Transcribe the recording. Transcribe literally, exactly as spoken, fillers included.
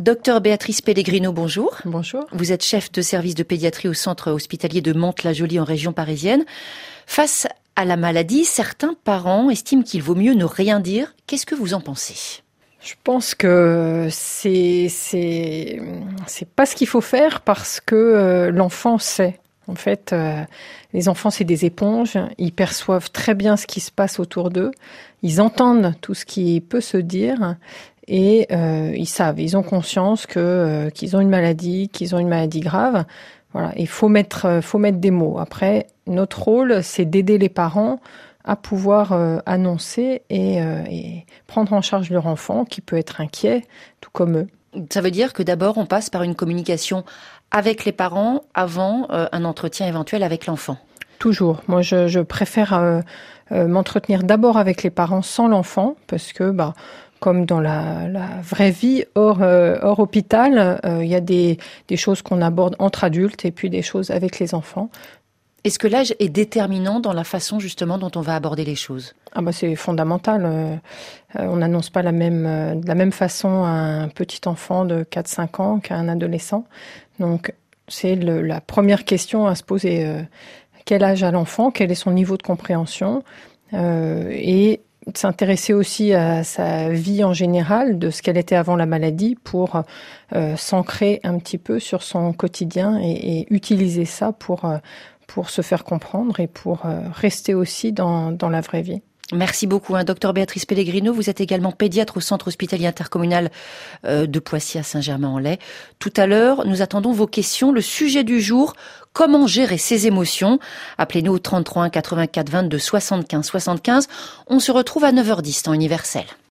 Docteur Béatrice Pellegrino, bonjour. Bonjour. Vous êtes chef de service de pédiatrie au centre hospitalier de Mantes-la-Jolie en région parisienne. Face à la maladie, certains parents estiment qu'il vaut mieux ne rien dire. Qu'est-ce que vous en pensez ? Je pense que c'est c'est c'est pas ce qu'il faut faire parce que euh, l'enfant sait. En fait, euh, les enfants, c'est des éponges. Ils perçoivent très bien ce qui se passe autour d'eux. Ils entendent tout ce qui peut se dire et euh, ils savent, ils ont conscience que euh, qu'ils ont une maladie, qu'ils ont une maladie grave. Voilà, il faut mettre faut mettre des mots. Après, notre rôle, c'est d'aider les parents à pouvoir euh, annoncer et, euh, et prendre en charge leur enfant qui peut être inquiet, tout comme eux. Ça veut dire que d'abord, on passe par une communication avec les parents avant euh, un entretien éventuel avec l'enfant. Toujours. Moi, je, je préfère euh, euh, m'entretenir d'abord avec les parents sans l'enfant, parce que, bah, comme dans la, la vraie vie, hors, euh, hors hôpital, il euh, y a des, des choses qu'on aborde entre adultes et puis des choses avec les enfants. Est-ce que l'âge est déterminant dans la façon justement dont on va aborder les choses ? Ah bah c'est fondamental. Euh, on n'annonce pas la même, euh, de la même façon à un petit enfant de quatre cinq ans qu'à un adolescent. Donc c'est le, la première question à se poser. Euh, quel âge a l'enfant ? Quel est son niveau de compréhension ? euh, Et s'intéresser aussi à sa vie en général, de ce qu'elle était avant la maladie, pour euh, s'ancrer un petit peu sur son quotidien et, et utiliser ça pour... Euh, pour se faire comprendre et pour euh, rester aussi dans, dans la vraie vie. Merci beaucoup, hein, docteur Béatrice Pellegrino. Vous êtes également pédiatre au centre hospitalier intercommunal euh, de Poissy à Saint-Germain-en-Laye. Tout à l'heure, nous attendons vos questions. Le sujet du jour, comment gérer ses émotions ? Appelez-nous au trente-trois un quatre-vingt-quatre vingt-deux soixante-quinze soixante-quinze. On se retrouve à neuf heures dix, temps universel.